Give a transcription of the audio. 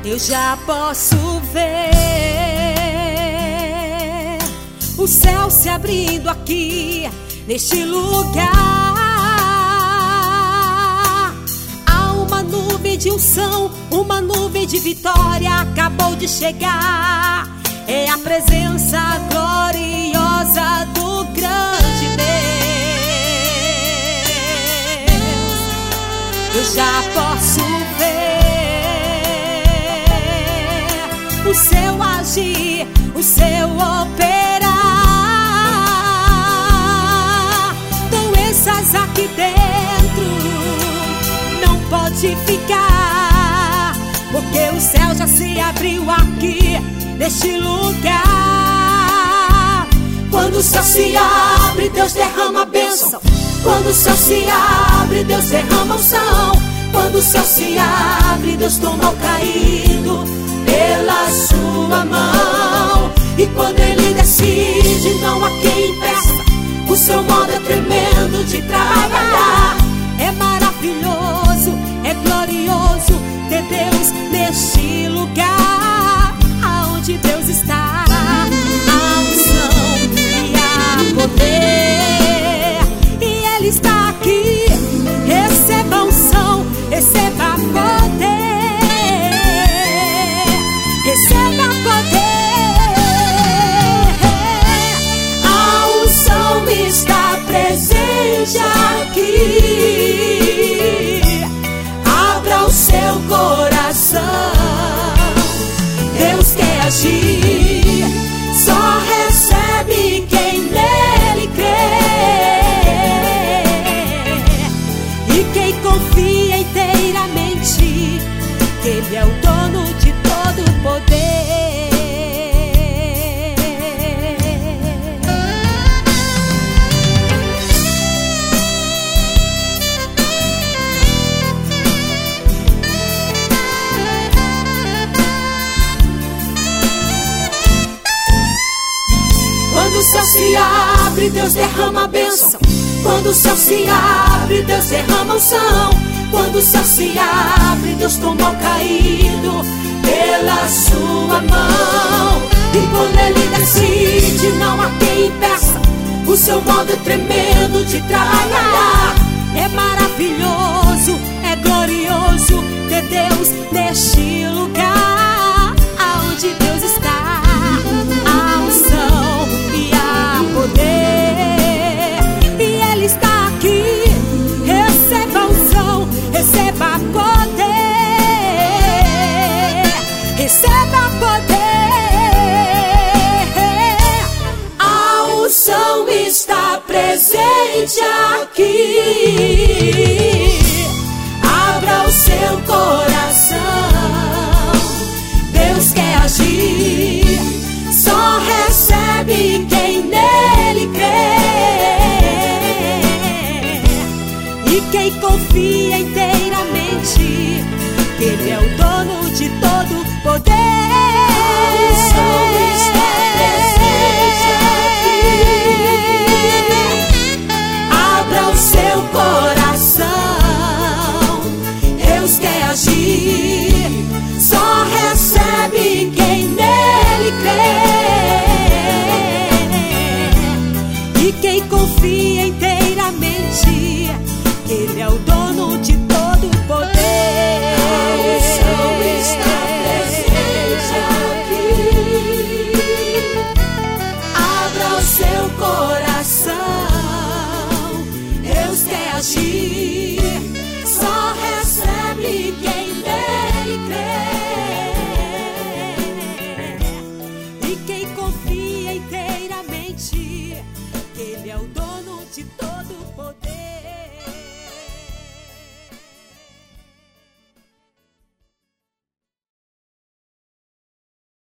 Eu já posso ver o céu se abrindo aqui neste lugar. Há uma nuvem de unção, uma nuvem de vitória acabou de chegar. É a presença gloriosa do grande Deus. Eu já posso ver o seu agir, o seu operar. Doenças aqui dentro não pode ficar, porque o céu já se abriu aqui neste lugar. Quando o céu se abre, Deus derrama a bênção. Quando o céu se abre, Deus derrama unção. Quando o céu se abre, Deus toma o caído pela sua mão. E quando Ele decide, não há quem impeça. O seu modo é tremendo de trabalhar. É maravilhoso, é glorioso ter Deus neste lugar. Aonde Deus está, a unção e a poder. E Ele está aqui. Receba unção, receba poder. Receba poder. A unção está presente aqui. Abra o seu coração. Deus quer agir. Só recebe quem nele crê. E quem confia inteiramente que Ele é o dono de todo o poder. Quando o céu se abre, Deus derrama a bênção. Quando o céu se abre, Deus derrama unção. Quando o céu se abre, Deus toma o caído pela sua mão. E quando Ele decide, não há quem impeça. O seu modo é tremendo de trabalhar. É maravilhoso, é glorioso ter Deus neste lugar. Aonde Deus está, a unção e a poder. E Ele está aqui. Receba unção, receba poder. Receba poder. A unção está presente aqui. Abra o seu coração. Deus quer agir. Só recebe quem nele crê. E quem confia inteiramente que Ele é o dono de todo o poder. A unção está presente aqui. Abra o seu coração. Deus quer agir. Só recebe quem nele crê. E quem confia inteiramente que Ele é o dono de todo o poder. A unção está presente aqui. Abra o seu coração. Deus quer agir. Só recebe quem nele crê. E quem confia inteiramente que Ele é o dono de todo o poder.